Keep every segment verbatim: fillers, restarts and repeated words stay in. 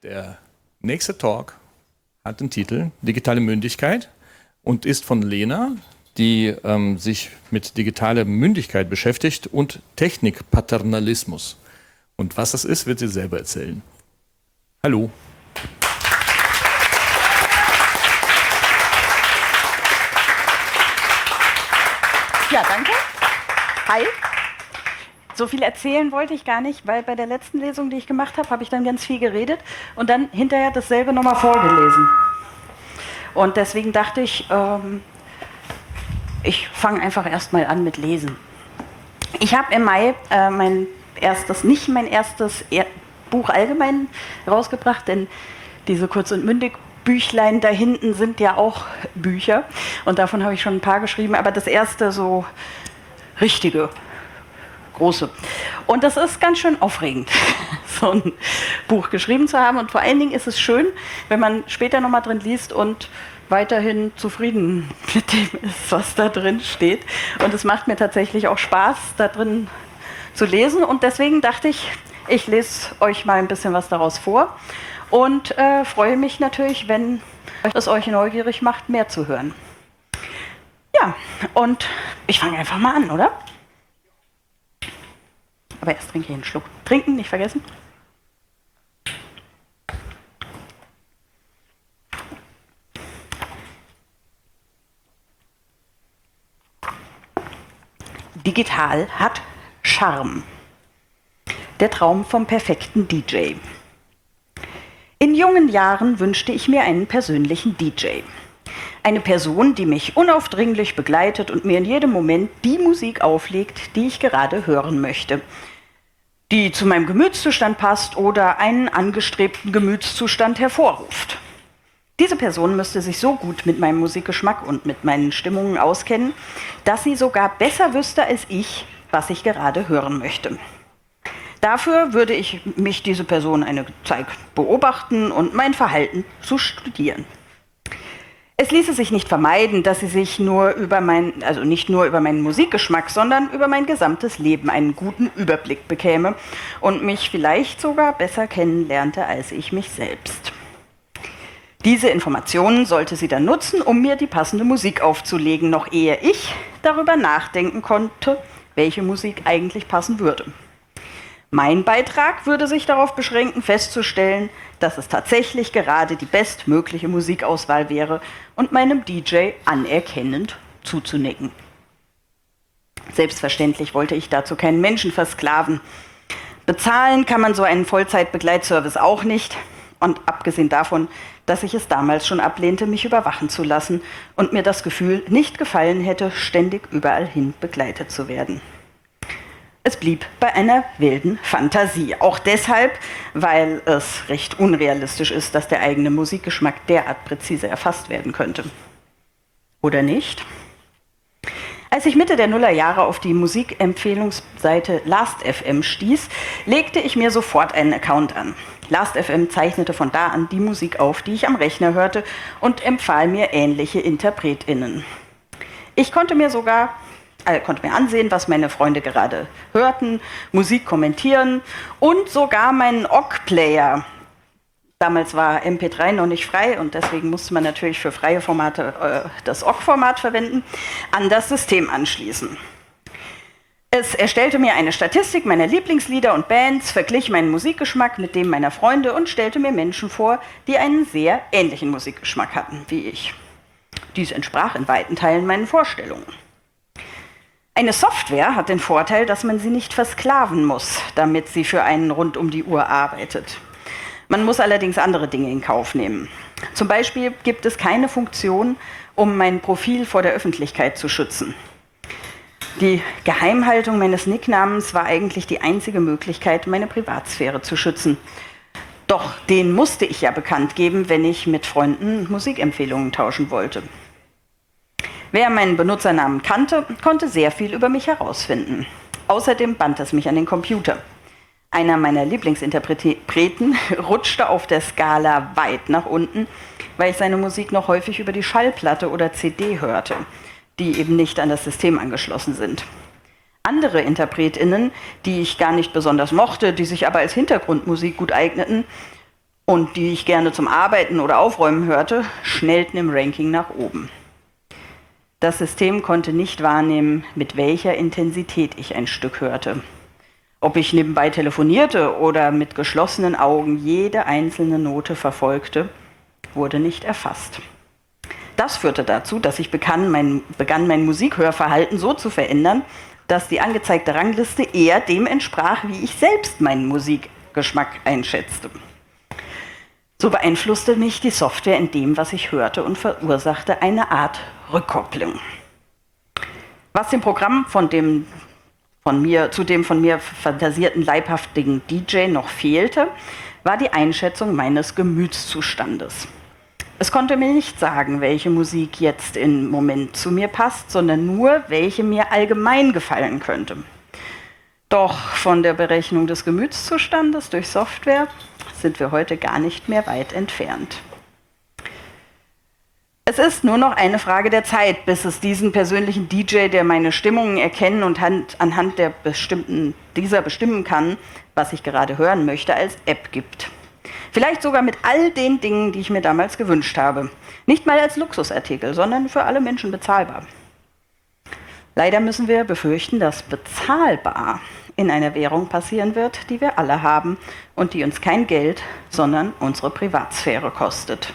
Der nächste Talk hat den Titel Digitale Mündigkeit und ist von Lena, die ähm, sich mit digitaler Mündigkeit beschäftigt und Technikpaternalismus. Und was das ist, wird sie selber erzählen. Hallo. Ja, danke. Hi. So viel erzählen wollte ich gar nicht, weil bei der letzten Lesung, die ich gemacht habe, habe ich dann ganz viel geredet und dann hinterher dasselbe nochmal vorgelesen. Und deswegen dachte ich, ähm, ich fange einfach erstmal an mit Lesen. Ich habe im Mai äh, mein erstes, nicht mein erstes er Buch allgemein rausgebracht, denn diese Kurz- und Mündig-Büchlein da hinten sind ja auch Bücher und davon habe ich schon ein paar geschrieben, aber das erste so richtige, große. Und das ist ganz schön aufregend, so ein Buch geschrieben zu haben. Und vor allen Dingen ist es schön, wenn man später nochmal drin liest und weiterhin zufrieden mit dem ist, was da drin steht. Und es macht mir tatsächlich auch Spaß, da drin zu lesen. Und deswegen dachte ich, ich lese euch mal ein bisschen was daraus vor und äh, freue mich natürlich, wenn es euch neugierig macht, mehr zu hören. Ja, und ich fange einfach mal an, oder? Aber erst trinke ich einen Schluck. Trinken, nicht vergessen. Digital hat Charme. Der Traum vom perfekten D J. In jungen Jahren wünschte ich mir einen persönlichen D J. Eine Person, die mich unaufdringlich begleitet und mir in jedem Moment die Musik auflegt, die ich gerade hören möchte. Die zu meinem Gemütszustand passt oder einen angestrebten Gemütszustand hervorruft. Diese Person müsste sich so gut mit meinem Musikgeschmack und mit meinen Stimmungen auskennen, dass sie sogar besser wüsste als ich, was ich gerade hören möchte. Dafür würde ich mich diese Person eine Zeit beobachten und mein Verhalten zu studieren. Es ließe sich nicht vermeiden, dass sie sich nur über mein, also nicht nur über meinen Musikgeschmack, sondern über mein gesamtes Leben einen guten Überblick bekäme und mich vielleicht sogar besser kennenlernte als ich mich selbst. Diese Informationen sollte sie dann nutzen, um mir die passende Musik aufzulegen, noch ehe ich darüber nachdenken konnte, welche Musik eigentlich passen würde. Mein Beitrag würde sich darauf beschränken, festzustellen, dass es tatsächlich gerade die bestmögliche Musikauswahl wäre und meinem D J anerkennend zuzunicken. Selbstverständlich wollte ich dazu keinen Menschen versklaven. Bezahlen kann man so einen Vollzeit-Begleitservice auch nicht. Und abgesehen davon, dass ich es damals schon ablehnte, mich überwachen zu lassen und mir das Gefühl nicht gefallen hätte, ständig überall hin begleitet zu werden. Es blieb bei einer wilden Fantasie. Auch deshalb, weil es recht unrealistisch ist, dass der eigene Musikgeschmack derart präzise erfasst werden könnte. Oder nicht? Als ich Mitte der Nullerjahre auf die Musikempfehlungsseite Last Punkt F M stieß, legte ich mir sofort einen Account an. Last Punkt F M zeichnete von da an die Musik auf, die ich am Rechner hörte, und empfahl mir ähnliche InterpretInnen. Ich konnte mir sogar äh, konnte mir ansehen, was meine Freunde gerade hörten, Musik kommentieren und sogar meinen O G-Player. Damals war M P drei noch nicht frei und deswegen musste man natürlich für freie Formate äh, das O G-Format verwenden, an das System anschließen. Es erstellte mir eine Statistik meiner Lieblingslieder und Bands, verglich meinen Musikgeschmack mit dem meiner Freunde und stellte mir Menschen vor, die einen sehr ähnlichen Musikgeschmack hatten wie ich. Dies entsprach in weiten Teilen meinen Vorstellungen. Eine Software hat den Vorteil, dass man sie nicht versklaven muss, damit sie für einen rund um die Uhr arbeitet. Man muss allerdings andere Dinge in Kauf nehmen. Zum Beispiel gibt es keine Funktion, um mein Profil vor der Öffentlichkeit zu schützen. Die Geheimhaltung meines Nicknamens war eigentlich die einzige Möglichkeit, meine Privatsphäre zu schützen. Doch den musste ich ja bekannt geben, wenn ich mit Freunden Musikempfehlungen tauschen wollte. Wer meinen Benutzernamen kannte, konnte sehr viel über mich herausfinden. Außerdem band es mich an den Computer. Einer meiner Lieblingsinterpreten rutschte auf der Skala weit nach unten, weil ich seine Musik noch häufig über die Schallplatte oder C D hörte, die eben nicht an das System angeschlossen sind. Andere InterpretInnen, die ich gar nicht besonders mochte, die sich aber als Hintergrundmusik gut eigneten und die ich gerne zum Arbeiten oder Aufräumen hörte, schnellten im Ranking nach oben. Das System konnte nicht wahrnehmen, mit welcher Intensität ich ein Stück hörte. Ob ich nebenbei telefonierte oder mit geschlossenen Augen jede einzelne Note verfolgte, wurde nicht erfasst. Das führte dazu, dass ich begann mein, begann, mein Musikhörverhalten so zu verändern, dass die angezeigte Rangliste eher dem entsprach, wie ich selbst meinen Musikgeschmack einschätzte. So beeinflusste mich die Software in dem, was ich hörte, und verursachte eine Art Rückkopplung. Was dem Programm von dem von mir, zu dem von mir fantasierten leibhaftigen D J noch fehlte, war die Einschätzung meines Gemütszustandes. Es konnte mir nicht sagen, welche Musik jetzt im Moment zu mir passt, sondern nur, welche mir allgemein gefallen könnte. Doch von der Berechnung des Gemütszustandes durch Software sind wir heute gar nicht mehr weit entfernt. Es ist nur noch eine Frage der Zeit, bis es diesen persönlichen D J, der meine Stimmungen erkennen und anhand der bestimmten, dieser bestimmen kann, was ich gerade hören möchte, als App gibt. Vielleicht sogar mit all den Dingen, die ich mir damals gewünscht habe. Nicht mal als Luxusartikel, sondern für alle Menschen bezahlbar. Leider müssen wir befürchten, dass bezahlbar in einer Währung passieren wird, die wir alle haben und die uns kein Geld, sondern unsere Privatsphäre kostet.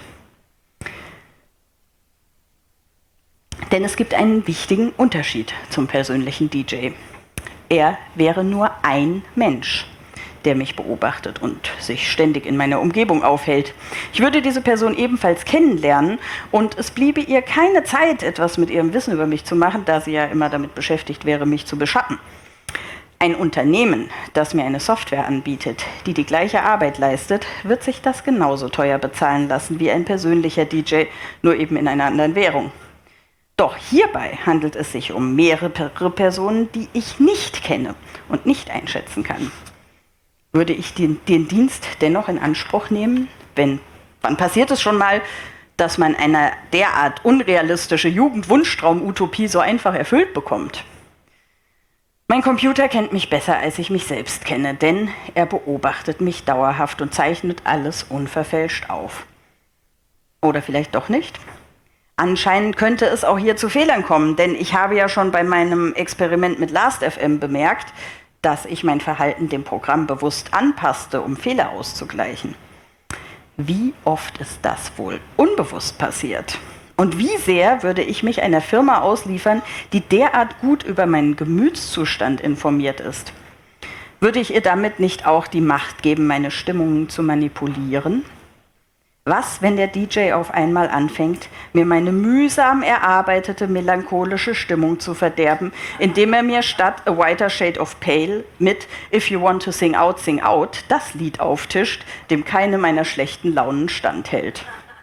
Denn es gibt einen wichtigen Unterschied zum persönlichen D J. Er wäre nur ein Mensch, der mich beobachtet und sich ständig in meiner Umgebung aufhält. Ich würde diese Person ebenfalls kennenlernen und es bliebe ihr keine Zeit, etwas mit ihrem Wissen über mich zu machen, da sie ja immer damit beschäftigt wäre, mich zu beschatten. Ein Unternehmen, das mir eine Software anbietet, die die gleiche Arbeit leistet, wird sich das genauso teuer bezahlen lassen wie ein persönlicher D J, nur eben in einer anderen Währung. Doch hierbei handelt es sich um mehrere Personen, die ich nicht kenne und nicht einschätzen kann. Würde ich den, den Dienst dennoch in Anspruch nehmen? Wenn, wann passiert es schon mal, dass man eine derart unrealistische Jugendwunschtraum-Utopie so einfach erfüllt bekommt? Mein Computer kennt mich besser, als ich mich selbst kenne, denn er beobachtet mich dauerhaft und zeichnet alles unverfälscht auf. Oder vielleicht doch nicht? Anscheinend könnte es auch hier zu Fehlern kommen, denn ich habe ja schon bei meinem Experiment mit Last Punkt F M bemerkt, dass ich mein Verhalten dem Programm bewusst anpasste, um Fehler auszugleichen. Wie oft ist das wohl unbewusst passiert? Und wie sehr würde ich mich einer Firma ausliefern, die derart gut über meinen Gemütszustand informiert ist? Würde ich ihr damit nicht auch die Macht geben, meine Stimmungen zu manipulieren? Was, wenn der D J auf einmal anfängt, mir meine mühsam erarbeitete melancholische Stimmung zu verderben, indem er mir statt A Whiter Shade of Pale mit If You Want to Sing Out, Sing Out das Lied auftischt, dem keine meiner schlechten Launen standhält?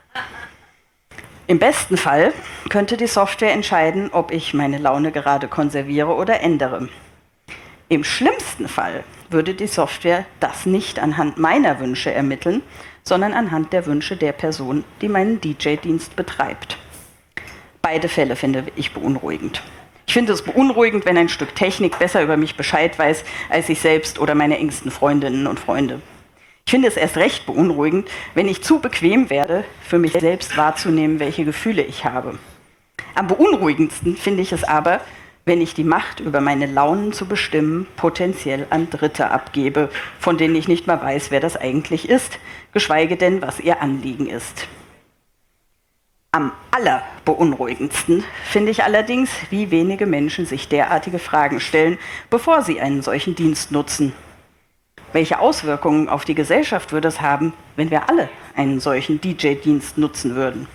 Im besten Fall könnte die Software entscheiden, ob ich meine Laune gerade konserviere oder ändere. Im schlimmsten Fall würde die Software das nicht anhand meiner Wünsche ermitteln, sondern anhand der Wünsche der Person, die meinen D J-Dienst betreibt. Beide Fälle finde ich beunruhigend. Ich finde es beunruhigend, wenn ein Stück Technik besser über mich Bescheid weiß, als ich selbst oder meine engsten Freundinnen und Freunde. Ich finde es erst recht beunruhigend, wenn ich zu bequem werde, für mich selbst wahrzunehmen, welche Gefühle ich habe. Am beunruhigendsten finde ich es aber, wenn ich die Macht über meine Launen zu bestimmen potenziell an Dritte abgebe, von denen ich nicht mal weiß, wer das eigentlich ist, geschweige denn, was ihr Anliegen ist. Am allerbeunruhigendsten finde ich allerdings, wie wenige Menschen sich derartige Fragen stellen, bevor sie einen solchen Dienst nutzen. Welche Auswirkungen auf die Gesellschaft würde es haben, wenn wir alle einen solchen D J-Dienst nutzen würden?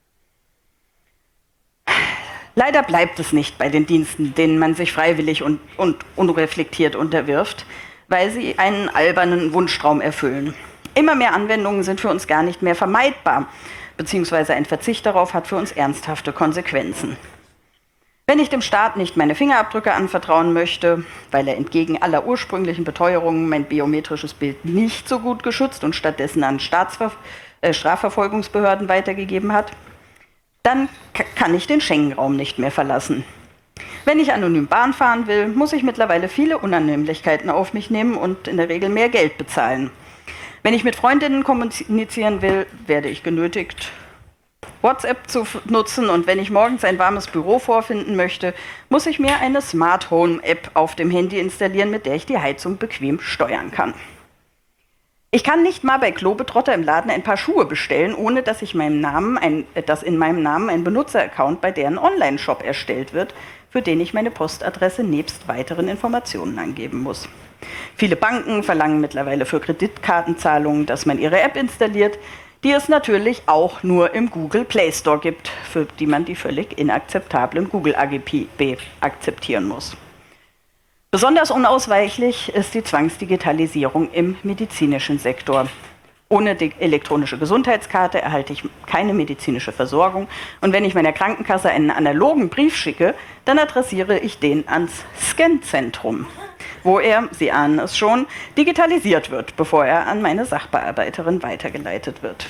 Leider bleibt es nicht bei den Diensten, denen man sich freiwillig und, und unreflektiert unterwirft, weil sie einen albernen Wunschtraum erfüllen. Immer mehr Anwendungen sind für uns gar nicht mehr vermeidbar, beziehungsweise ein Verzicht darauf hat für uns ernsthafte Konsequenzen. Wenn ich dem Staat nicht meine Fingerabdrücke anvertrauen möchte, weil er entgegen aller ursprünglichen Beteuerungen mein biometrisches Bild nicht so gut geschützt und stattdessen an Staatsver- äh, Strafverfolgungsbehörden weitergegeben hat, dann kann ich den Schengen-Raum nicht mehr verlassen. Wenn ich anonym Bahn fahren will, muss ich mittlerweile viele Unannehmlichkeiten auf mich nehmen und in der Regel mehr Geld bezahlen. Wenn ich mit Freundinnen kommunizieren will, werde ich genötigt, WhatsApp zu nutzen, und wenn ich morgens ein warmes Büro vorfinden möchte, muss ich mir eine Smart Home App auf dem Handy installieren, mit der ich die Heizung bequem steuern kann. Ich kann nicht mal bei Globetrotter im Laden ein paar Schuhe bestellen, ohne dass, ich meinem Namen ein, dass in meinem Namen ein Benutzeraccount bei deren Online-Shop erstellt wird, für den ich meine Postadresse nebst weiteren Informationen angeben muss. Viele Banken verlangen mittlerweile für Kreditkartenzahlungen, dass man ihre App installiert, die es natürlich auch nur im Google Play Store gibt, für die man die völlig inakzeptablen Google A G B akzeptieren muss. Besonders unausweichlich ist die Zwangsdigitalisierung im medizinischen Sektor. Ohne die elektronische Gesundheitskarte erhalte ich keine medizinische Versorgung. Und wenn ich meiner Krankenkasse einen analogen Brief schicke, dann adressiere ich den ans Scanzentrum, wo er, Sie ahnen es schon, digitalisiert wird, bevor er an meine Sachbearbeiterin weitergeleitet wird.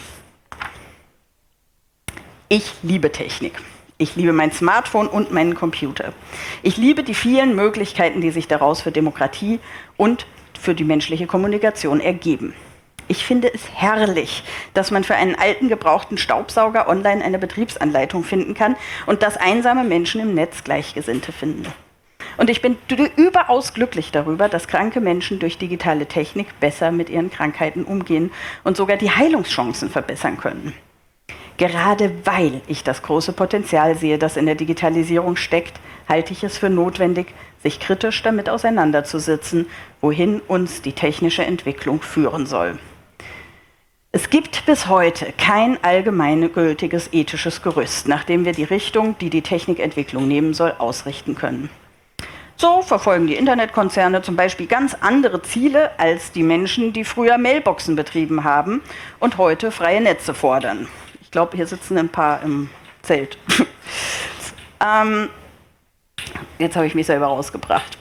Ich liebe Technik. Ich liebe mein Smartphone und meinen Computer. Ich liebe die vielen Möglichkeiten, die sich daraus für Demokratie und für die menschliche Kommunikation ergeben. Ich finde es herrlich, dass man für einen alten, gebrauchten Staubsauger online eine Betriebsanleitung finden kann und dass einsame Menschen im Netz Gleichgesinnte finden. Und ich bin überaus glücklich darüber, dass kranke Menschen durch digitale Technik besser mit ihren Krankheiten umgehen und sogar die Heilungschancen verbessern können. Gerade weil ich das große Potenzial sehe, das in der Digitalisierung steckt, halte ich es für notwendig, sich kritisch damit auseinanderzusetzen, wohin uns die technische Entwicklung führen soll. Es gibt bis heute kein allgemeingültiges ethisches Gerüst, nach dem wir die Richtung, die die Technikentwicklung nehmen soll, ausrichten können. So verfolgen die Internetkonzerne zum Beispiel ganz andere Ziele als die Menschen, die früher Mailboxen betrieben haben und heute freie Netze fordern. Ich glaube, hier sitzen ein paar im Zelt. ähm, jetzt habe ich mich selber rausgebracht.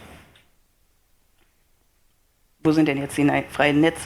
Wo sind denn jetzt die freien Netze?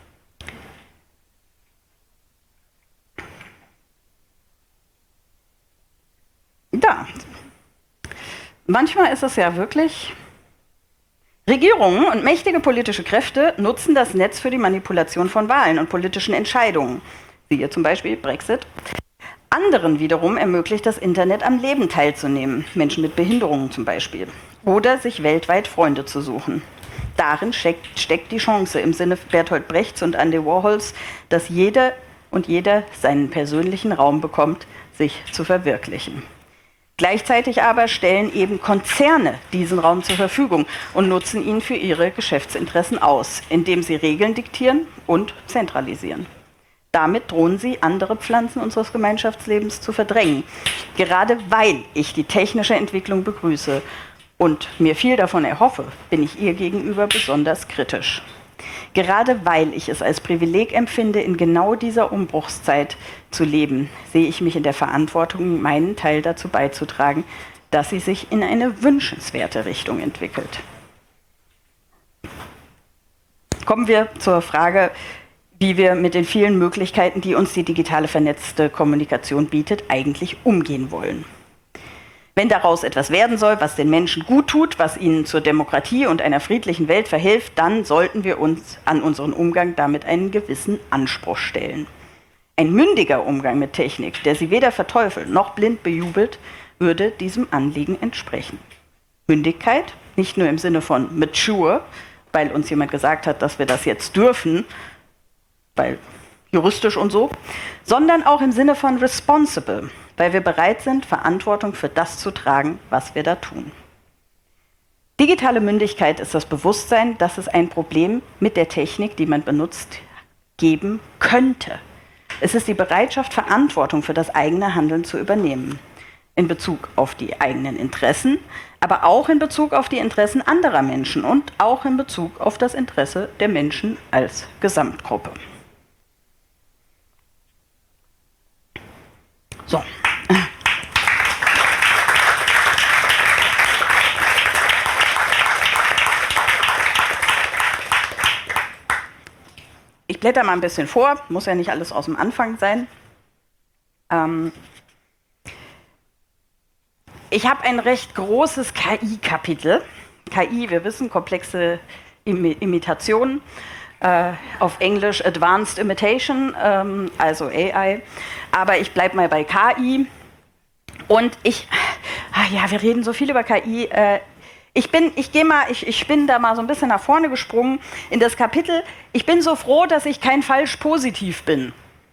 Da. Manchmal ist es ja wirklich, Regierungen und mächtige politische Kräfte nutzen das Netz für die Manipulation von Wahlen und politischen Entscheidungen. Siehe zum Beispiel Brexit. Anderen wiederum ermöglicht das Internet am Leben teilzunehmen, Menschen mit Behinderungen zum Beispiel, oder sich weltweit Freunde zu suchen. Darin steckt, steckt die Chance im Sinne Bertolt Brechts und Andy Warhols, dass jeder und jeder seinen persönlichen Raum bekommt, sich zu verwirklichen. Gleichzeitig aber stellen eben Konzerne diesen Raum zur Verfügung und nutzen ihn für ihre Geschäftsinteressen aus, indem sie Regeln diktieren und zentralisieren. Damit drohen sie, andere Pflanzen unseres Gemeinschaftslebens zu verdrängen. Gerade weil ich die technische Entwicklung begrüße und mir viel davon erhoffe, bin ich ihr gegenüber besonders kritisch. Gerade weil ich es als Privileg empfinde, in genau dieser Umbruchszeit zu leben, sehe ich mich in der Verantwortung, meinen Teil dazu beizutragen, dass sie sich in eine wünschenswerte Richtung entwickelt. Kommen wir zur Frage, wie wir mit den vielen Möglichkeiten, die uns die digitale vernetzte Kommunikation bietet, eigentlich umgehen wollen. Wenn daraus etwas werden soll, was den Menschen gut tut, was ihnen zur Demokratie und einer friedlichen Welt verhilft, dann sollten wir uns an unseren Umgang damit einen gewissen Anspruch stellen. Ein mündiger Umgang mit Technik, der sie weder verteufelt noch blind bejubelt, würde diesem Anliegen entsprechen. Mündigkeit, nicht nur im Sinne von mature, weil uns jemand gesagt hat, dass wir das jetzt dürfen, weil juristisch und so, sondern auch im Sinne von responsible, weil wir bereit sind, Verantwortung für das zu tragen, was wir da tun. Digitale Mündigkeit ist das Bewusstsein, dass es ein Problem mit der Technik, die man benutzt, geben könnte. Es ist die Bereitschaft, Verantwortung für das eigene Handeln zu übernehmen. In Bezug auf die eigenen Interessen, aber auch in Bezug auf die Interessen anderer Menschen und auch in Bezug auf das Interesse der Menschen als Gesamtgruppe. So. Ich blätter mal ein bisschen vor, muss ja nicht alles aus dem Anfang sein. Ähm ich habe ein recht großes K I-Kapitel. K I, wir wissen, komplexe Im- Imitationen. äh, auf Englisch Advanced Imitation, ähm, also A I. Aber ich bleibe mal bei K I. Und ich, ah ja, wir reden so viel über K I. Äh, ich bin, ich gehe mal, ich, ich bin da mal so ein bisschen nach vorne gesprungen in das Kapitel. Ich bin so froh, dass ich kein falsch positiv bin.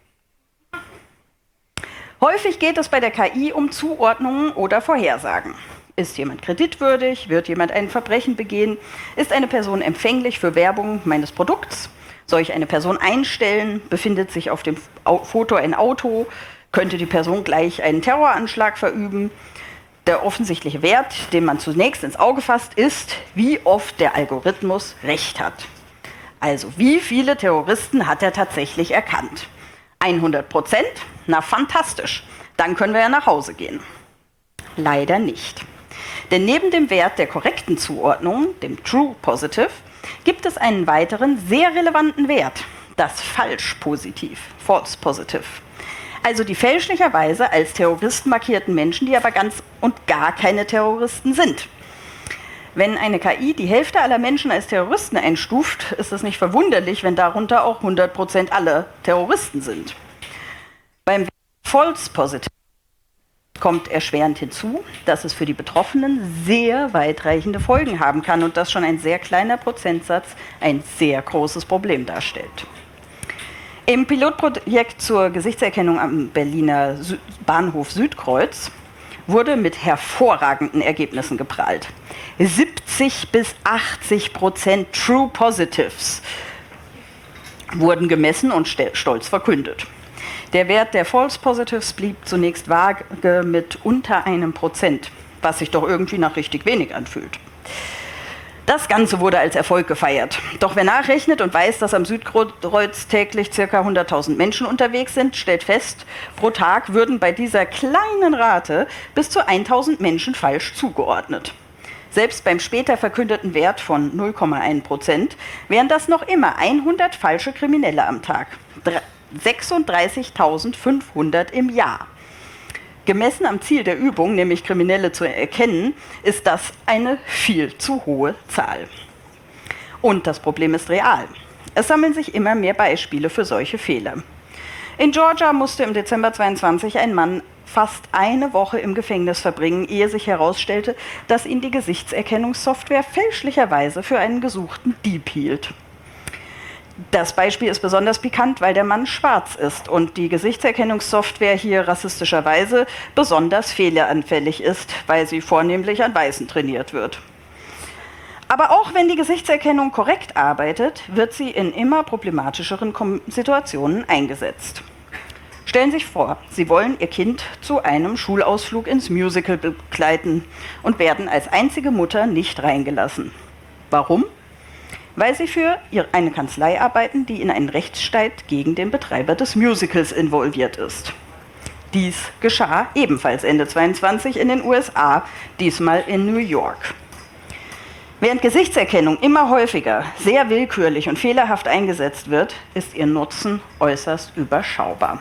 Häufig geht es bei der K I um Zuordnungen oder Vorhersagen. Ist jemand kreditwürdig? Wird jemand ein Verbrechen begehen? Ist eine Person empfänglich für Werbung meines Produkts? Soll ich eine Person einstellen? Befindet sich auf dem Foto ein Auto? Könnte die Person gleich einen Terroranschlag verüben? Der offensichtliche Wert, den man zunächst ins Auge fasst, ist, wie oft der Algorithmus recht hat. Also, wie viele Terroristen hat er tatsächlich erkannt? hundert Prozent? Na, fantastisch. Dann können wir ja nach Hause gehen. Leider nicht. Denn neben dem Wert der korrekten Zuordnung, dem True Positive, gibt es einen weiteren sehr relevanten Wert, das Falsch Positiv, False Positive. Also die fälschlicherweise als Terroristen markierten Menschen, die aber ganz und gar keine Terroristen sind. Wenn eine K I die Hälfte aller Menschen als Terroristen einstuft, ist es nicht verwunderlich, wenn darunter auch hundert Prozent alle Terroristen sind. Beim False Positive kommt erschwerend hinzu, dass es für die Betroffenen sehr weitreichende Folgen haben kann und dass schon ein sehr kleiner Prozentsatz ein sehr großes Problem darstellt. Im Pilotprojekt zur Gesichtserkennung am Berliner Sü- Bahnhof Südkreuz wurde mit hervorragenden Ergebnissen geprahlt. siebzig bis achtzig Prozent True Positives wurden gemessen und stolz verkündet. Der Wert der False Positives blieb zunächst vage mit unter einem Prozent, was sich doch irgendwie nach richtig wenig anfühlt. Das Ganze wurde als Erfolg gefeiert. Doch wer nachrechnet und weiß, dass am Südkreuz täglich ca. hunderttausend Menschen unterwegs sind, stellt fest, pro Tag würden bei dieser kleinen Rate bis zu tausend Menschen falsch zugeordnet. Selbst beim später verkündeten Wert von null Komma eins Prozent wären das noch immer hundert falsche Kriminelle am Tag. sechsunddreißigtausendfünfhundert im Jahr. Gemessen am Ziel der Übung, nämlich Kriminelle zu erkennen, ist das eine viel zu hohe Zahl. Und das Problem ist real. Es sammeln sich immer mehr Beispiele für solche Fehler. In Georgia musste im Dezember zweiundzwanzig ein Mann fast eine Woche im Gefängnis verbringen, ehe sich herausstellte, dass ihn die Gesichtserkennungssoftware fälschlicherweise für einen gesuchten Dieb hielt. Das Beispiel ist besonders pikant, weil der Mann schwarz ist und die Gesichtserkennungssoftware hier rassistischerweise besonders fehleranfällig ist, weil sie vornehmlich an Weißen trainiert wird. Aber auch wenn die Gesichtserkennung korrekt arbeitet, wird sie in immer problematischeren Situationen eingesetzt. Stellen Sie sich vor, Sie wollen Ihr Kind zu einem Schulausflug ins Musical begleiten und werden als einzige Mutter nicht reingelassen. Warum? Weil Sie für eine Kanzlei arbeiten, die in einen Rechtsstreit gegen den Betreiber des Musicals involviert ist. Dies geschah ebenfalls Ende zweiundzwanzig in den U S A, diesmal in New York. Während Gesichtserkennung immer häufiger, sehr willkürlich und fehlerhaft eingesetzt wird, ist ihr Nutzen äußerst überschaubar.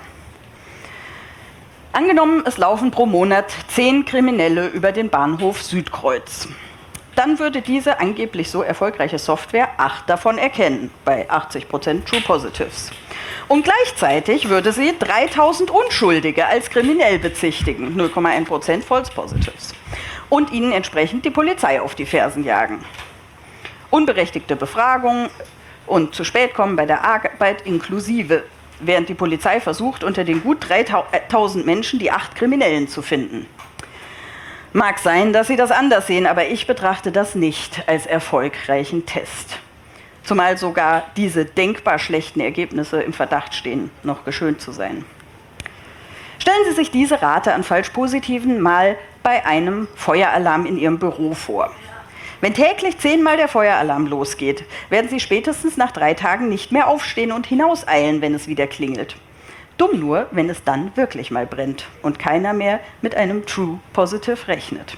Angenommen, es laufen pro Monat zehn Kriminelle über den Bahnhof Südkreuz. Dann würde diese angeblich so erfolgreiche Software acht davon erkennen, bei achtzig Prozent True Positives. Und gleichzeitig würde sie dreitausend Unschuldige als kriminell bezichtigen, null Komma eins Prozent False Positives. Und ihnen entsprechend die Polizei auf die Fersen jagen. Unberechtigte Befragungen und zu spät kommen bei der Arbeit inklusive, während die Polizei versucht, unter den gut dreitausend Menschen die acht Kriminellen zu finden. Mag sein, dass Sie das anders sehen, aber ich betrachte das nicht als erfolgreichen Test. Zumal sogar diese denkbar schlechten Ergebnisse im Verdacht stehen, noch geschönt zu sein. Stellen Sie sich diese Rate an Falschpositiven mal bei einem Feueralarm in Ihrem Büro vor. Wenn täglich zehnmal der Feueralarm losgeht, werden Sie spätestens nach drei Tagen nicht mehr aufstehen und hinauseilen, wenn es wieder klingelt. Dumm nur, wenn es dann wirklich mal brennt und keiner mehr mit einem True Positive rechnet.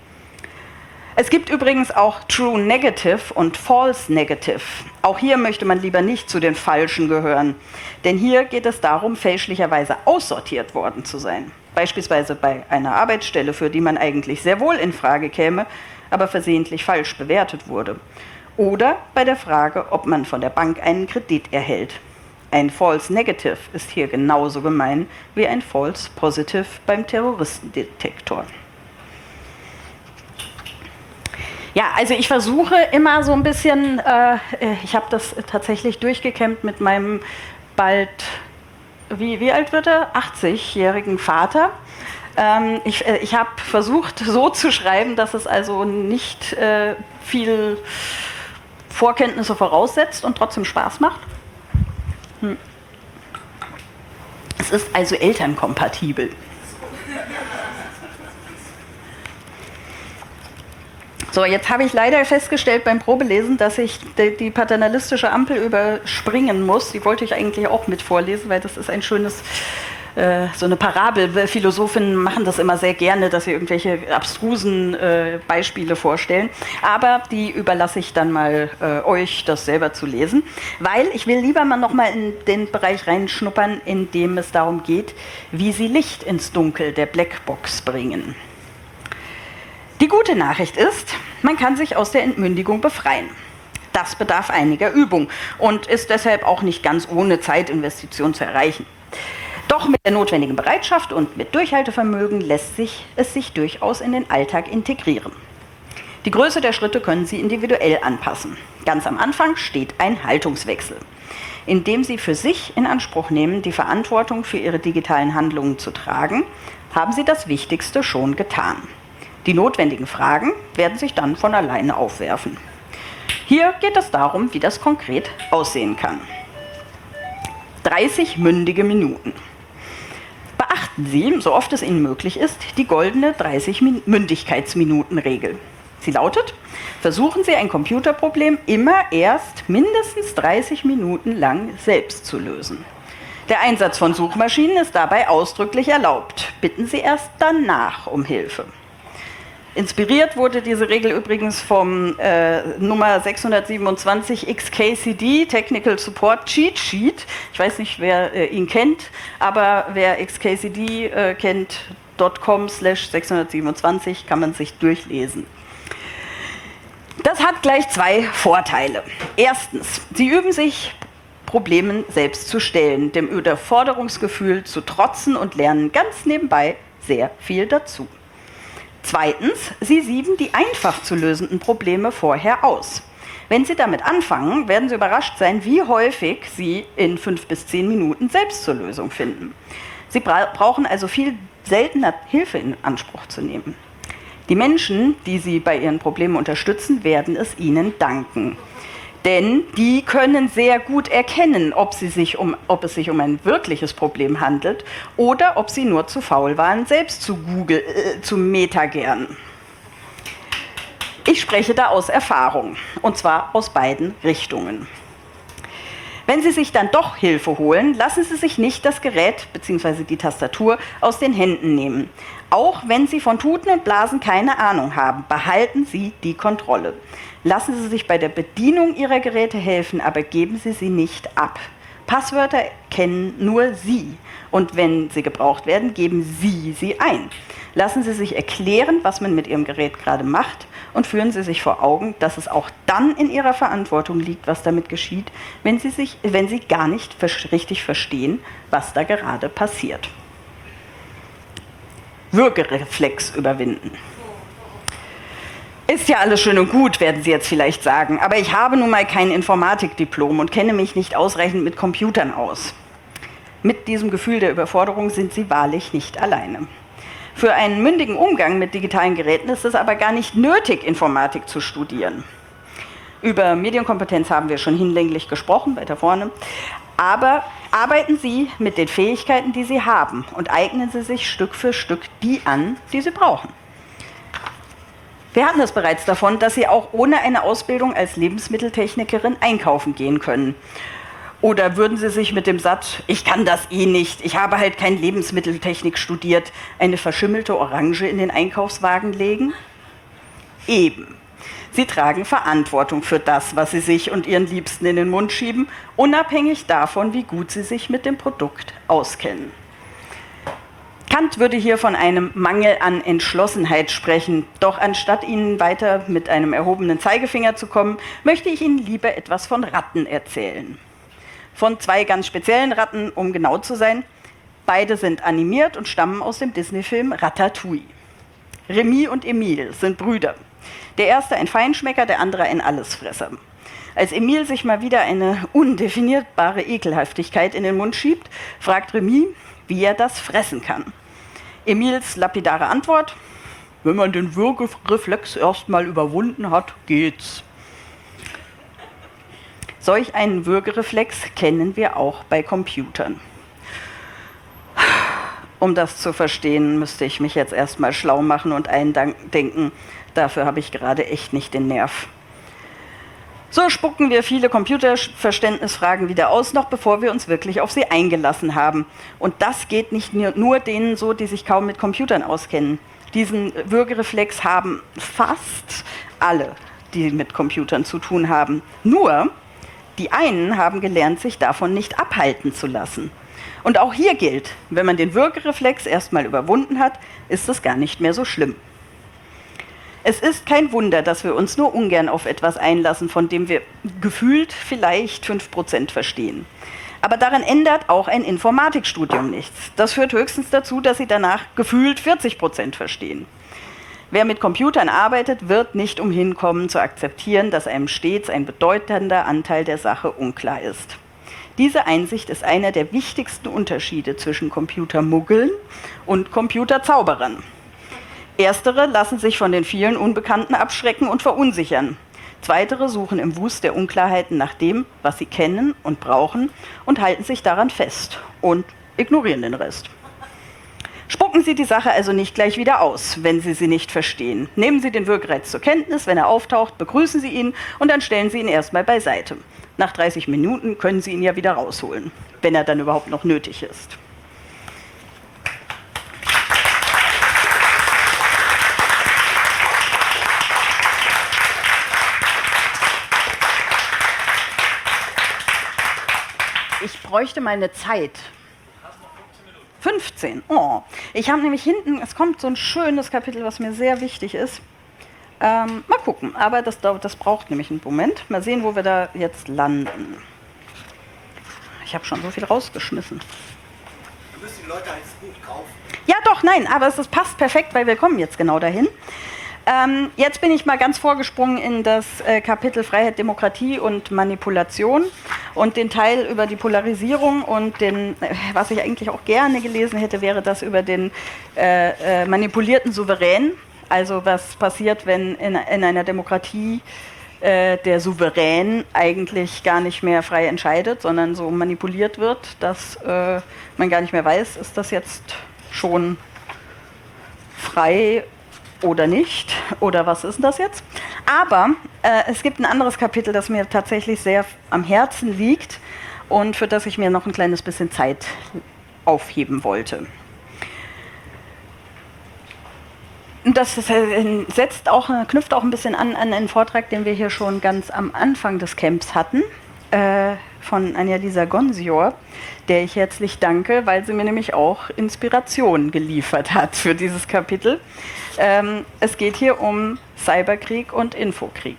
Es gibt übrigens auch True Negative und False Negative. Auch hier möchte man lieber nicht zu den Falschen gehören, denn hier geht es darum, fälschlicherweise aussortiert worden zu sein. Beispielsweise bei einer Arbeitsstelle, für die man eigentlich sehr wohl in Frage käme, aber versehentlich falsch bewertet wurde. oder bei der Frage, ob man von der Bank einen Kredit erhält. Ein False Negative ist hier genauso gemein wie ein False Positive beim Terroristendetektor. Ja, also ich versuche immer so ein bisschen, äh, ich habe das tatsächlich durchgekämmt mit meinem bald, wie, wie alt wird er? achtzig-jährigen Vater. Ähm, ich äh, ich habe versucht, so zu schreiben, dass es also nicht äh, viel Vorkenntnisse voraussetzt und trotzdem Spaß macht. Hm. Es ist also elternkompatibel. So, jetzt habe ich leider festgestellt beim Probelesen, dass ich die, die paternalistische Ampel überspringen muss. Die wollte ich eigentlich auch mit vorlesen, weil das ist ein schönes, äh, so eine Parabel. Philosophen machen das immer sehr gerne, dass sie irgendwelche abstrusen äh, Beispiele vorstellen. Aber die überlasse ich dann mal äh, euch, das selber zu lesen. Weil ich will lieber mal noch mal in den Bereich reinschnuppern, in dem es darum geht, wie sie Licht ins Dunkel der Blackbox bringen. Die gute Nachricht ist, man kann sich aus der Entmündigung befreien. Das bedarf einiger Übung und ist deshalb auch nicht ganz ohne Zeitinvestition zu erreichen. Doch mit der notwendigen Bereitschaft und mit Durchhaltevermögen lässt sich es sich durchaus in den Alltag integrieren. Die Größe der Schritte können Sie individuell anpassen. Ganz am Anfang steht ein Haltungswechsel. Indem Sie für sich in Anspruch nehmen, die Verantwortung für Ihre digitalen Handlungen zu tragen, haben Sie das Wichtigste schon getan. Die notwendigen Fragen werden sich dann von alleine aufwerfen. Hier geht es darum, wie das konkret aussehen kann. dreißig mündige Minuten. Beachten Sie, so oft es Ihnen möglich ist, die goldene dreißig Mündigkeitsminuten-Regel. Sie lautet, versuchen Sie ein Computerproblem immer erst mindestens dreißig Minuten lang selbst zu lösen. Der Einsatz von Suchmaschinen ist dabei ausdrücklich erlaubt. Bitten Sie erst danach um Hilfe. Inspiriert wurde diese Regel übrigens vom äh, Nummer sechshundertsiebenundzwanzig X K C D, Technical Support Cheat Sheet. Ich weiß nicht, wer äh, ihn kennt, aber wer X K C D äh, kennt, .com slash sechshundertsiebenundzwanzig kann man sich durchlesen. Das hat gleich zwei Vorteile. Erstens, Sie üben sich, Problemen selbst zu stellen, dem Überforderungsgefühl zu trotzen und lernen ganz nebenbei sehr viel dazu. Zweitens, Sie sieben die einfach zu lösenden Probleme vorher aus. Wenn Sie damit anfangen, werden Sie überrascht sein, wie häufig Sie in fünf bis zehn Minuten selbst zur Lösung finden. Sie bra- brauchen also viel seltener Hilfe in Anspruch zu nehmen. Die Menschen, die Sie bei Ihren Problemen unterstützen, werden es Ihnen danken. Denn die können sehr gut erkennen, ob, sie sich um, ob es sich um ein wirkliches Problem handelt oder ob sie nur zu faul waren, selbst zu Google, äh, zu metagern. Ich spreche da aus Erfahrung, und zwar aus beiden Richtungen. Wenn Sie sich dann doch Hilfe holen, lassen Sie sich nicht das Gerät bzw. die Tastatur aus den Händen nehmen. Auch wenn Sie von Tuten und Blasen keine Ahnung haben, behalten Sie die Kontrolle. Lassen Sie sich bei der Bedienung Ihrer Geräte helfen, aber geben Sie sie nicht ab. Passwörter kennen nur Sie und wenn sie gebraucht werden, geben Sie sie ein. Lassen Sie sich erklären, was man mit Ihrem Gerät gerade macht und führen Sie sich vor Augen, dass es auch dann in Ihrer Verantwortung liegt, was damit geschieht, wenn Sie, sich, wenn Sie gar nicht richtig verstehen, was da gerade passiert. Würgereflex überwinden. Ist ja alles schön und gut, werden Sie jetzt vielleicht sagen, aber ich habe nun mal kein Informatikdiplom und kenne mich nicht ausreichend mit Computern aus. Mit diesem Gefühl der Überforderung sind Sie wahrlich nicht alleine. Für einen mündigen Umgang mit digitalen Geräten ist es aber gar nicht nötig, Informatik zu studieren. Über Medienkompetenz haben wir schon hinlänglich gesprochen, weiter vorne. Aber arbeiten Sie mit den Fähigkeiten, die Sie haben und eignen Sie sich Stück für Stück die an, die Sie brauchen. Wir hatten es bereits davon, dass Sie auch ohne eine Ausbildung als Lebensmitteltechnikerin einkaufen gehen können. Oder würden Sie sich mit dem Satz, ich kann das eh nicht, ich habe halt kein Lebensmitteltechnik studiert, eine verschimmelte Orange in den Einkaufswagen legen? Eben. Sie tragen Verantwortung für das, was Sie sich und Ihren Liebsten in den Mund schieben, unabhängig davon, wie gut Sie sich mit dem Produkt auskennen. Kant würde hier von einem Mangel an Entschlossenheit sprechen. Doch anstatt Ihnen weiter mit einem erhobenen Zeigefinger zu kommen, möchte ich Ihnen lieber etwas von Ratten erzählen. Von zwei ganz speziellen Ratten, um genau zu sein. Beide sind animiert und stammen aus dem Disney-Film Ratatouille. Remy und Emile sind Brüder. Der erste ein Feinschmecker, der andere ein Allesfresser. Als Emile sich mal wieder eine undefinierbare Ekelhaftigkeit in den Mund schiebt, fragt Remy, wie er das fressen kann. Emils lapidare Antwort: Wenn man den Würgereflex erstmal überwunden hat, geht's. Solch einen Würgereflex kennen wir auch bei Computern. Um das zu verstehen, müsste ich mich jetzt erstmal schlau machen und eindenken, dafür habe ich gerade echt nicht den Nerv. So spucken wir viele Computerverständnisfragen wieder aus, noch bevor wir uns wirklich auf sie eingelassen haben. Und das geht nicht nur denen so, die sich kaum mit Computern auskennen. Diesen Würgereflex haben fast alle, die mit Computern zu tun haben. Nur, die einen haben gelernt, sich davon nicht abhalten zu lassen. Und auch hier gilt, wenn man den Würgereflex erstmal überwunden hat, ist es gar nicht mehr so schlimm. Es ist kein Wunder, dass wir uns nur ungern auf etwas einlassen, von dem wir gefühlt vielleicht fünf Prozent verstehen. Aber daran ändert auch ein Informatikstudium nichts. Das führt höchstens dazu, dass Sie danach gefühlt vierzig Prozent verstehen. Wer mit Computern arbeitet, wird nicht umhin kommen zu akzeptieren, dass einem stets ein bedeutender Anteil der Sache unklar ist. Diese Einsicht ist einer der wichtigsten Unterschiede zwischen Computermuggeln und Computerzauberern. Erstere lassen sich von den vielen Unbekannten abschrecken und verunsichern. Zweitere suchen im Wust der Unklarheiten nach dem, was sie kennen und brauchen, und halten sich daran fest und ignorieren den Rest. Spucken Sie die Sache also nicht gleich wieder aus, wenn Sie sie nicht verstehen. Nehmen Sie den Würgereiz zur Kenntnis, wenn er auftaucht, begrüßen Sie ihn und dann stellen Sie ihn erstmal beiseite. Nach dreißig Minuten können Sie ihn ja wieder rausholen, wenn er dann überhaupt noch nötig ist. Ich bräuchte mal eine Zeit. fünfzehn. Oh. Ich habe nämlich hinten, es kommt so ein schönes Kapitel, was mir sehr wichtig ist. Ähm, mal gucken, aber das, das braucht nämlich einen Moment. Mal sehen, wo wir da jetzt landen. Ich habe schon so viel rausgeschmissen. Du müsst die Leute als Buch kaufen. Ja doch, nein, aber es, es passt perfekt, weil wir kommen jetzt genau dahin. Ähm, jetzt bin ich mal ganz vorgesprungen in das äh, Kapitel Freiheit, Demokratie und Manipulation und den Teil über die Polarisierung und den, äh, was ich eigentlich auch gerne gelesen hätte, wäre das über den äh, äh, manipulierten Souverän. Also was passiert, wenn in, in einer Demokratie äh, der Souverän eigentlich gar nicht mehr frei entscheidet, sondern so manipuliert wird, dass äh, man gar nicht mehr weiß, ist das jetzt schon frei oder nicht, oder was ist denn das jetzt? Aber äh, es gibt ein anderes Kapitel, das mir tatsächlich sehr am Herzen liegt und für das ich mir noch ein kleines bisschen Zeit aufheben wollte. Das setzt auch, knüpft auch ein bisschen an an einen Vortrag, den wir hier schon ganz am Anfang des Camps hatten, äh, von Anja-Lisa Gonsior, der ich herzlich danke, weil sie mir nämlich auch Inspiration geliefert hat für dieses Kapitel. Ähm, es geht hier um Cyberkrieg und Infokrieg.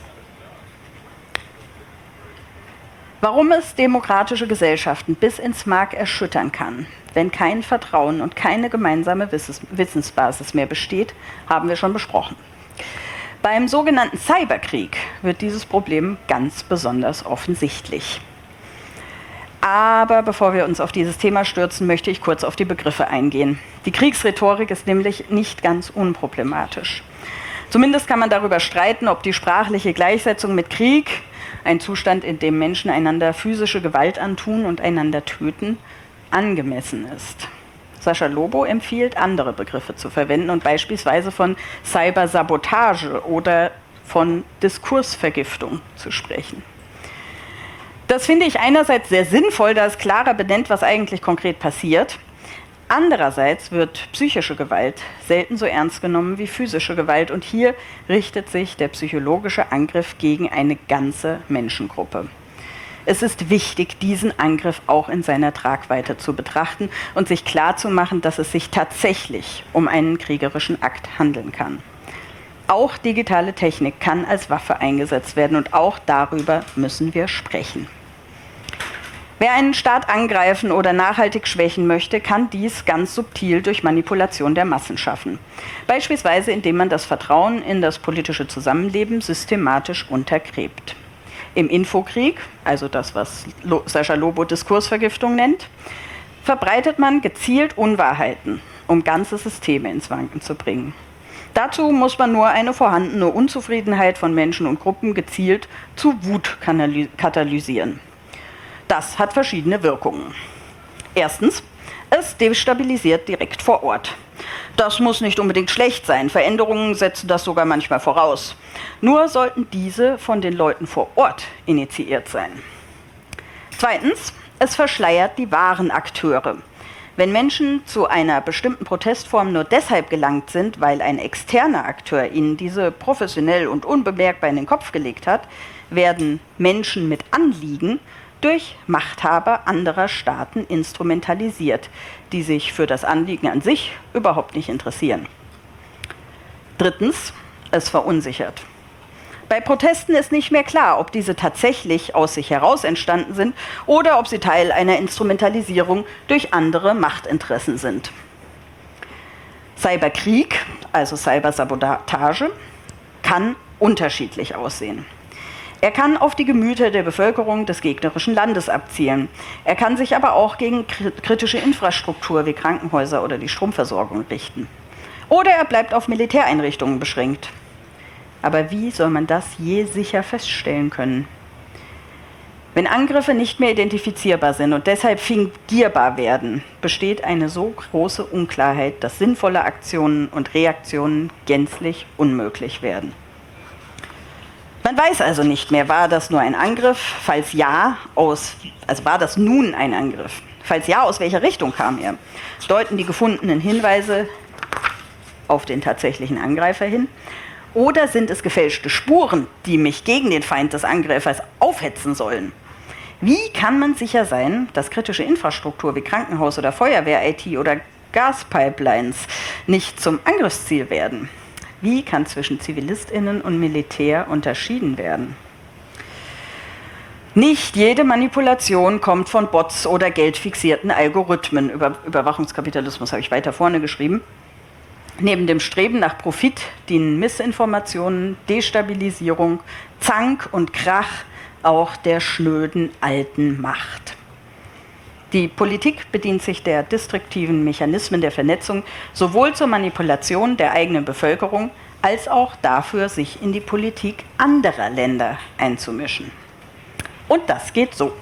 Warum es demokratische Gesellschaften bis ins Mark erschüttern kann, wenn kein Vertrauen und keine gemeinsame Wissens- Wissensbasis mehr besteht, haben wir schon besprochen. Beim sogenannten Cyberkrieg wird dieses Problem ganz besonders offensichtlich. Aber bevor wir uns auf dieses Thema stürzen, möchte ich kurz auf die Begriffe eingehen. Die Kriegsrhetorik ist nämlich nicht ganz unproblematisch. Zumindest kann man darüber streiten, ob die sprachliche Gleichsetzung mit Krieg, ein Zustand, in dem Menschen einander physische Gewalt antun und einander töten, angemessen ist. Sascha Lobo empfiehlt, andere Begriffe zu verwenden und beispielsweise von Cybersabotage oder von Diskursvergiftung zu sprechen. Das finde ich einerseits sehr sinnvoll, da es klarer benennt, was eigentlich konkret passiert. Andererseits wird psychische Gewalt selten so ernst genommen wie physische Gewalt und hier richtet sich der psychologische Angriff gegen eine ganze Menschengruppe. Es ist wichtig, diesen Angriff auch in seiner Tragweite zu betrachten und sich klarzumachen, dass es sich tatsächlich um einen kriegerischen Akt handeln kann. Auch digitale Technik kann als Waffe eingesetzt werden und auch darüber müssen wir sprechen. Wer einen Staat angreifen oder nachhaltig schwächen möchte, kann dies ganz subtil durch Manipulation der Massen schaffen. Beispielsweise indem man das Vertrauen in das politische Zusammenleben systematisch untergräbt. Im Infokrieg, also das, was Sascha Lobo Diskursvergiftung nennt, verbreitet man gezielt Unwahrheiten, um ganze Systeme ins Wanken zu bringen. Dazu muss man nur eine vorhandene Unzufriedenheit von Menschen und Gruppen gezielt zu Wut katalysieren. Das hat verschiedene Wirkungen. Erstens, es destabilisiert direkt vor Ort. Das muss nicht unbedingt schlecht sein. Veränderungen setzen das sogar manchmal voraus. Nur sollten diese von den Leuten vor Ort initiiert sein. Zweitens, es verschleiert die wahren Akteure. Wenn Menschen zu einer bestimmten Protestform nur deshalb gelangt sind, weil ein externer Akteur ihnen diese professionell und unbemerkbar in den Kopf gelegt hat, werden Menschen mit Anliegen durch Machthaber anderer Staaten instrumentalisiert, die sich für das Anliegen an sich überhaupt nicht interessieren. Drittens, es verunsichert. Bei Protesten ist nicht mehr klar, ob diese tatsächlich aus sich heraus entstanden sind oder ob sie Teil einer Instrumentalisierung durch andere Machtinteressen sind. Cyberkrieg, also Cybersabotage, kann unterschiedlich aussehen. Er kann auf die Gemüter der Bevölkerung des gegnerischen Landes abzielen. Er kann sich aber auch gegen kritische Infrastruktur wie Krankenhäuser oder die Stromversorgung richten. Oder er bleibt auf Militäreinrichtungen beschränkt. Aber wie soll man das je sicher feststellen können? Wenn Angriffe nicht mehr identifizierbar sind und deshalb fingierbar werden, besteht eine so große Unklarheit, dass sinnvolle Aktionen und Reaktionen gänzlich unmöglich werden. Man weiß also nicht mehr, war das nur ein Angriff? Falls ja, aus, also war das nun ein Angriff? Falls ja, aus welcher Richtung kam er? Deuten die gefundenen Hinweise auf den tatsächlichen Angreifer hin? Oder sind es gefälschte Spuren, die mich gegen den Feind des Angreifers aufhetzen sollen? Wie kann man sicher sein, dass kritische Infrastruktur wie Krankenhaus oder Feuerwehr-I T oder Gaspipelines nicht zum Angriffsziel werden? Wie kann zwischen ZivilistInnen und Militär unterschieden werden? Nicht jede Manipulation kommt von Bots oder geldfixierten Algorithmen. Über Überwachungskapitalismus habe ich weiter vorne geschrieben. Neben dem Streben nach Profit dienen Missinformationen, Destabilisierung, Zank und Krach auch der schnöden alten Macht. Die Politik bedient sich der destruktiven Mechanismen der Vernetzung sowohl zur Manipulation der eigenen Bevölkerung als auch dafür, sich in die Politik anderer Länder einzumischen. Und das geht so.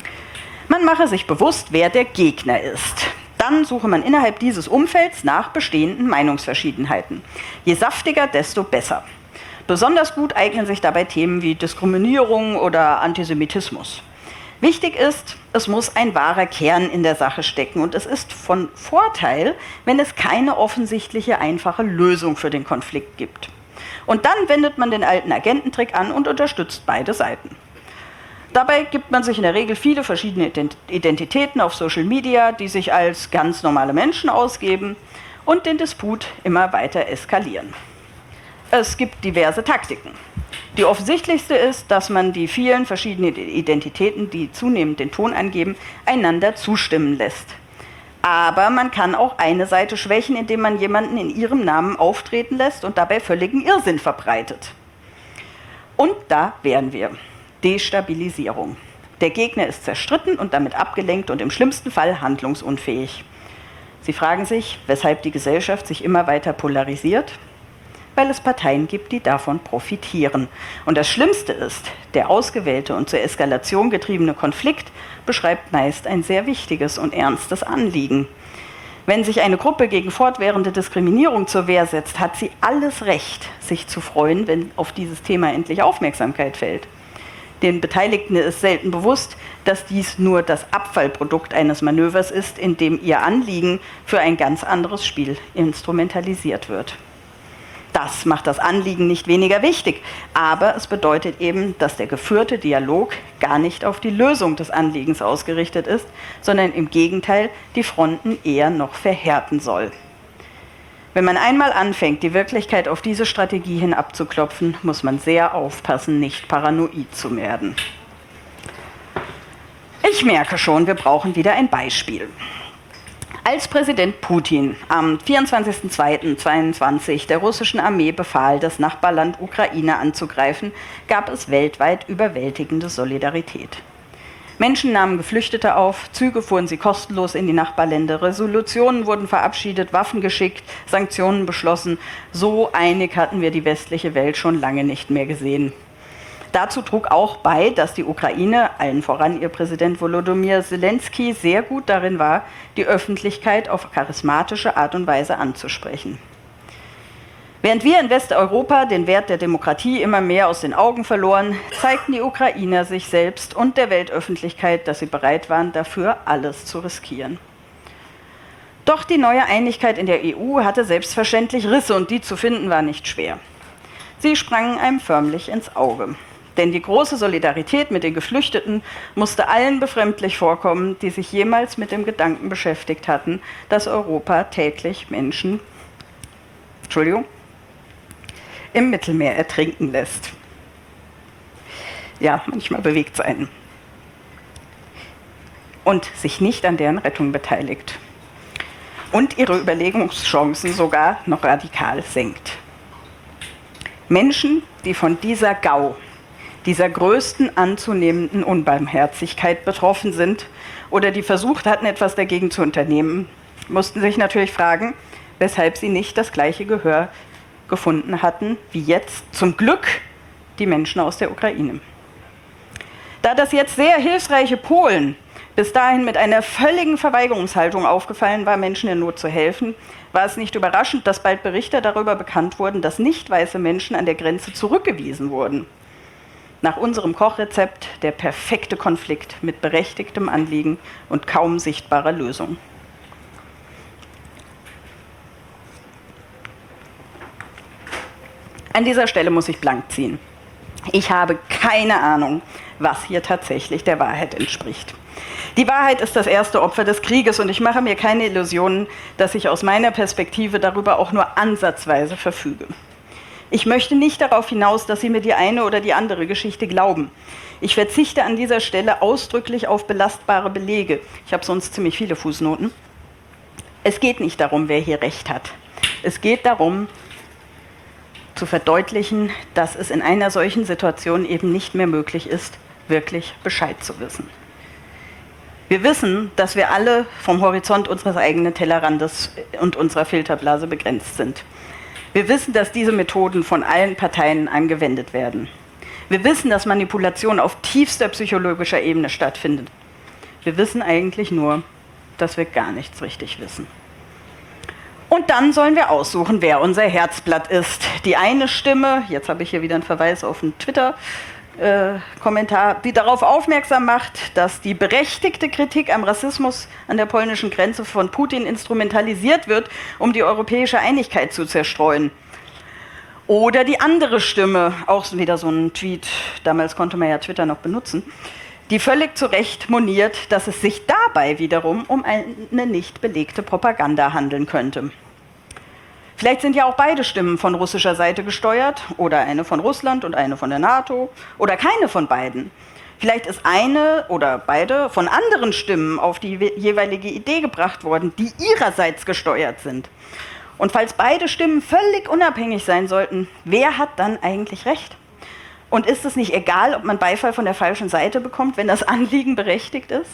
Man mache sich bewusst, wer der Gegner ist. Dann suche man innerhalb dieses Umfelds nach bestehenden Meinungsverschiedenheiten. Je saftiger, desto besser. Besonders gut eignen sich dabei Themen wie Diskriminierung oder Antisemitismus. Wichtig ist, es muss ein wahrer Kern in der Sache stecken und es ist von Vorteil, wenn es keine offensichtliche, einfache Lösung für den Konflikt gibt. Und dann wendet man den alten Agententrick an und unterstützt beide Seiten. Dabei gibt man sich in der Regel viele verschiedene Identitäten auf Social Media, die sich als ganz normale Menschen ausgeben und den Disput immer weiter eskalieren. Es gibt diverse Taktiken. Die offensichtlichste ist, dass man die vielen verschiedenen Identitäten, die zunehmend den Ton angeben, einander zustimmen lässt. Aber man kann auch eine Seite schwächen, indem man jemanden in ihrem Namen auftreten lässt und dabei völligen Irrsinn verbreitet. Und da wären wir. Destabilisierung. Der Gegner ist zerstritten und damit abgelenkt und im schlimmsten Fall handlungsunfähig. Sie fragen sich, weshalb die Gesellschaft sich immer weiter polarisiert? Weil es Parteien gibt, die davon profitieren. Und das Schlimmste ist, der ausgewählte und zur Eskalation getriebene Konflikt beschreibt meist ein sehr wichtiges und ernstes Anliegen. Wenn sich eine Gruppe gegen fortwährende Diskriminierung zur Wehr setzt, hat sie alles Recht, sich zu freuen, wenn auf dieses Thema endlich Aufmerksamkeit fällt. Den Beteiligten ist selten bewusst, dass dies nur das Abfallprodukt eines Manövers ist, in dem ihr Anliegen für ein ganz anderes Spiel instrumentalisiert wird. Das macht das Anliegen nicht weniger wichtig, aber es bedeutet eben, dass der geführte Dialog gar nicht auf die Lösung des Anliegens ausgerichtet ist, sondern im Gegenteil die Fronten eher noch verhärten soll. Wenn man einmal anfängt, die Wirklichkeit auf diese Strategie hin abzuklopfen, muss man sehr aufpassen, nicht paranoid zu werden. Ich merke schon, wir brauchen wieder ein Beispiel. Als Präsident Putin am vierundzwanzigsten zweiten zweiundzwanzig der russischen Armee befahl, das Nachbarland Ukraine anzugreifen, gab es weltweit überwältigende Solidarität. Menschen nahmen Geflüchtete auf, Züge fuhren sie kostenlos in die Nachbarländer, Resolutionen wurden verabschiedet, Waffen geschickt, Sanktionen beschlossen. So einig hatten wir die westliche Welt schon lange nicht mehr gesehen. Dazu trug auch bei, dass die Ukraine, allen voran ihr Präsident Volodymyr Zelensky, sehr gut darin war, die Öffentlichkeit auf charismatische Art und Weise anzusprechen. Während wir in Westeuropa den Wert der Demokratie immer mehr aus den Augen verloren, zeigten die Ukrainer sich selbst und der Weltöffentlichkeit, dass sie bereit waren, dafür alles zu riskieren. Doch die neue Einigkeit in der E U hatte selbstverständlich Risse und die zu finden war nicht schwer. Sie sprangen einem förmlich ins Auge. Denn die große Solidarität mit den Geflüchteten musste allen befremdlich vorkommen, die sich jemals mit dem Gedanken beschäftigt hatten, dass Europa täglich Menschen, Entschuldigung, im Mittelmeer ertrinken lässt. Ja, manchmal bewegt es einen. Und sich nicht an deren Rettung beteiligt. Und ihre Überlegungschancen sogar noch radikal senkt. Menschen, die von dieser Gau, dieser größten anzunehmenden Unbarmherzigkeit betroffen sind oder die versucht hatten, etwas dagegen zu unternehmen, mussten sich natürlich fragen, weshalb sie nicht das gleiche Gehör gefunden hatten, wie jetzt zum Glück die Menschen aus der Ukraine. Da das jetzt sehr hilfsreiche Polen bis dahin mit einer völligen Verweigerungshaltung aufgefallen war, Menschen in Not zu helfen, war es nicht überraschend, dass bald Berichte darüber bekannt wurden, dass nicht weiße Menschen an der Grenze zurückgewiesen wurden. Nach unserem Kochrezept der perfekte Konflikt mit berechtigtem Anliegen und kaum sichtbarer Lösung. An dieser Stelle muss ich blank ziehen. Ich habe keine Ahnung, was hier tatsächlich der Wahrheit entspricht. Die Wahrheit ist das erste Opfer des Krieges und ich mache mir keine Illusionen, dass ich aus meiner Perspektive darüber auch nur ansatzweise verfüge. Ich möchte nicht darauf hinaus, dass Sie mir die eine oder die andere Geschichte glauben. Ich verzichte an dieser Stelle ausdrücklich auf belastbare Belege. Ich habe sonst ziemlich viele Fußnoten. Es geht nicht darum, wer hier Recht hat. Es geht darum, zu verdeutlichen, dass es in einer solchen Situation eben nicht mehr möglich ist, wirklich Bescheid zu wissen. Wir wissen, dass wir alle vom Horizont unseres eigenen Tellerrandes und unserer Filterblase begrenzt sind. Wir wissen, dass diese Methoden von allen Parteien angewendet werden. Wir wissen, dass Manipulation auf tiefster psychologischer Ebene stattfindet. Wir wissen eigentlich nur, dass wir gar nichts richtig wissen. Und dann sollen wir aussuchen, wer unser Herzblatt ist. Die eine Stimme, jetzt habe ich hier wieder einen Verweis auf einen Twitter-Kommentar, die darauf aufmerksam macht, dass die berechtigte Kritik am Rassismus an der polnischen Grenze von Putin instrumentalisiert wird, um die europäische Einigkeit zu zerstreuen. Oder die andere Stimme, auch wieder so ein Tweet, damals konnte man ja Twitter noch benutzen, die völlig zu Recht moniert, dass es sich dabei wiederum um eine nicht belegte Propaganda handeln könnte. Vielleicht sind ja auch beide Stimmen von russischer Seite gesteuert oder eine von Russland und eine von der NATO oder keine von beiden. Vielleicht ist eine oder beide von anderen Stimmen auf die jeweilige Idee gebracht worden, die ihrerseits gesteuert sind. Und falls beide Stimmen völlig unabhängig sein sollten, wer hat dann eigentlich recht? Und ist es nicht egal, ob man Beifall von der falschen Seite bekommt, wenn das Anliegen berechtigt ist?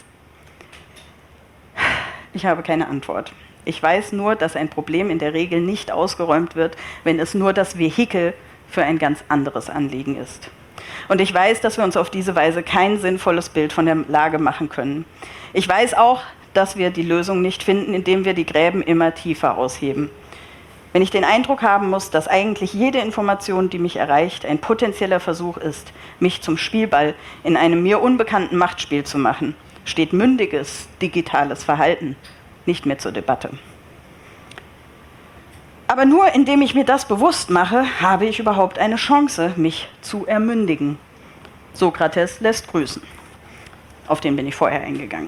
Ich habe keine Antwort. Ich weiß nur, dass ein Problem in der Regel nicht ausgeräumt wird, wenn es nur das Vehikel für ein ganz anderes Anliegen ist. Und ich weiß, dass wir uns auf diese Weise kein sinnvolles Bild von der Lage machen können. Ich weiß auch, dass wir die Lösung nicht finden, indem wir die Gräben immer tiefer ausheben. Wenn ich den Eindruck haben muss, dass eigentlich jede Information, die mich erreicht, ein potenzieller Versuch ist, mich zum Spielball in einem mir unbekannten Machtspiel zu machen, steht mündiges digitales Verhalten nicht mehr zur Debatte. Aber nur indem ich mir das bewusst mache, habe ich überhaupt eine Chance, mich zu ermündigen. Sokrates lässt grüßen. Auf den bin ich vorher eingegangen.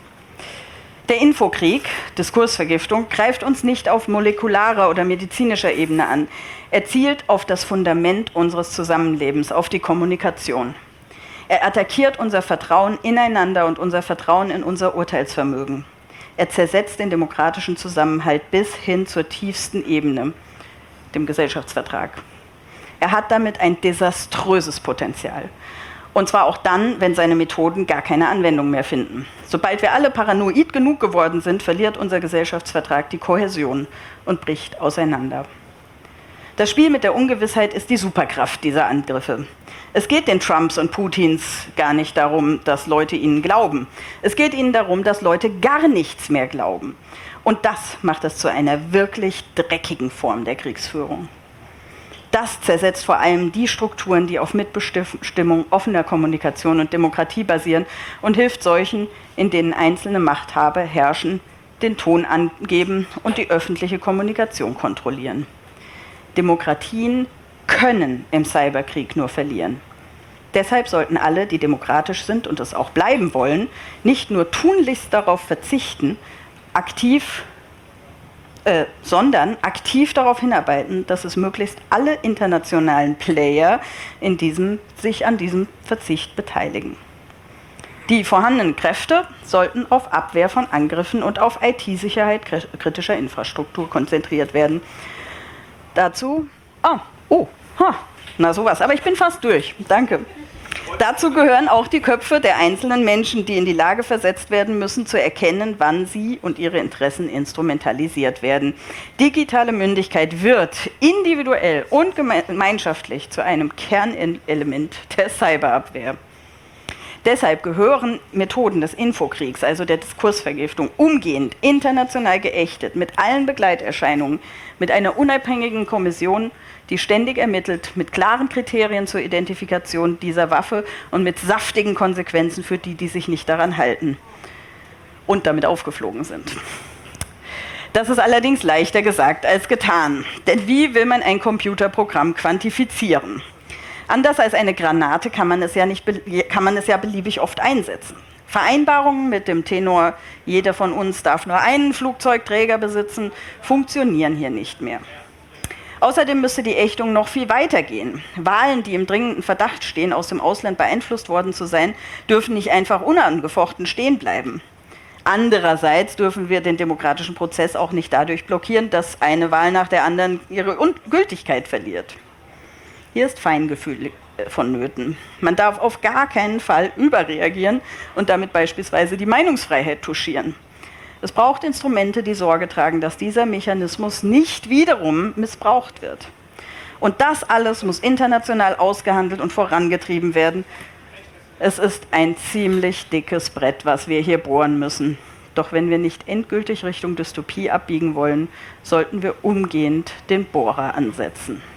Der Infokrieg, Diskursvergiftung, greift uns nicht auf molekularer oder medizinischer Ebene an. Er zielt auf das Fundament unseres Zusammenlebens, auf die Kommunikation. Er attackiert unser Vertrauen ineinander und unser Vertrauen in unser Urteilsvermögen. Er zersetzt den demokratischen Zusammenhalt bis hin zur tiefsten Ebene, dem Gesellschaftsvertrag. Er hat damit ein desaströses Potenzial. Und zwar auch dann, wenn seine Methoden gar keine Anwendung mehr finden. Sobald wir alle paranoid genug geworden sind, verliert unser Gesellschaftsvertrag die Kohäsion und bricht auseinander. Das Spiel mit der Ungewissheit ist die Superkraft dieser Angriffe. Es geht den Trumps und Putins gar nicht darum, dass Leute ihnen glauben. Es geht ihnen darum, dass Leute gar nichts mehr glauben. Und das macht es zu einer wirklich dreckigen Form der Kriegsführung. Das zersetzt vor allem die Strukturen, die auf Mitbestimmung, offener Kommunikation und Demokratie basieren und hilft solchen, in denen einzelne Machthaber herrschen, den Ton angeben und die öffentliche Kommunikation kontrollieren. Demokratien können im Cyberkrieg nur verlieren. Deshalb sollten alle, die demokratisch sind und es auch bleiben wollen, nicht nur tunlichst darauf verzichten, aktiv Äh, sondern aktiv darauf hinarbeiten, dass es möglichst alle internationalen Player in diesem, sich an diesem Verzicht beteiligen. Die vorhandenen Kräfte sollten auf Abwehr von Angriffen und auf I T-Sicherheit kritischer Infrastruktur konzentriert werden. Dazu, ah, oh, ha, na sowas, aber ich bin fast durch, danke. Dazu gehören auch die Köpfe der einzelnen Menschen, die in die Lage versetzt werden müssen, zu erkennen, wann sie und ihre Interessen instrumentalisiert werden. Digitale Mündigkeit wird individuell und gemeinschaftlich zu einem Kernelement der Cyberabwehr. Deshalb gehören Methoden des Infokriegs, also der Diskursvergiftung, umgehend international geächtet, mit allen Begleiterscheinungen, mit einer unabhängigen Kommission, die ständig ermittelt, mit klaren Kriterien zur Identifikation dieser Waffe und mit saftigen Konsequenzen für die, die sich nicht daran halten und damit aufgeflogen sind. Das ist allerdings leichter gesagt als getan. Denn wie will man ein Computerprogramm quantifizieren? Anders als eine Granate kann man es ja, nicht, kann man es ja beliebig oft einsetzen. Vereinbarungen mit dem Tenor, jeder von uns darf nur einen Flugzeugträger besitzen, funktionieren hier nicht mehr. Außerdem müsste die Ächtung noch viel weiter gehen. Wahlen, die im dringenden Verdacht stehen, aus dem Ausland beeinflusst worden zu sein, dürfen nicht einfach unangefochten stehen bleiben. Andererseits dürfen wir den demokratischen Prozess auch nicht dadurch blockieren, dass eine Wahl nach der anderen ihre Gültigkeit verliert. Hier ist Feingefühl vonnöten. Man darf auf gar keinen Fall überreagieren und damit beispielsweise die Meinungsfreiheit touchieren. Es braucht Instrumente, die Sorge tragen, dass dieser Mechanismus nicht wiederum missbraucht wird. Und das alles muss international ausgehandelt und vorangetrieben werden. Es ist ein ziemlich dickes Brett, was wir hier bohren müssen. Doch wenn wir nicht endgültig Richtung Dystopie abbiegen wollen, sollten wir umgehend den Bohrer ansetzen.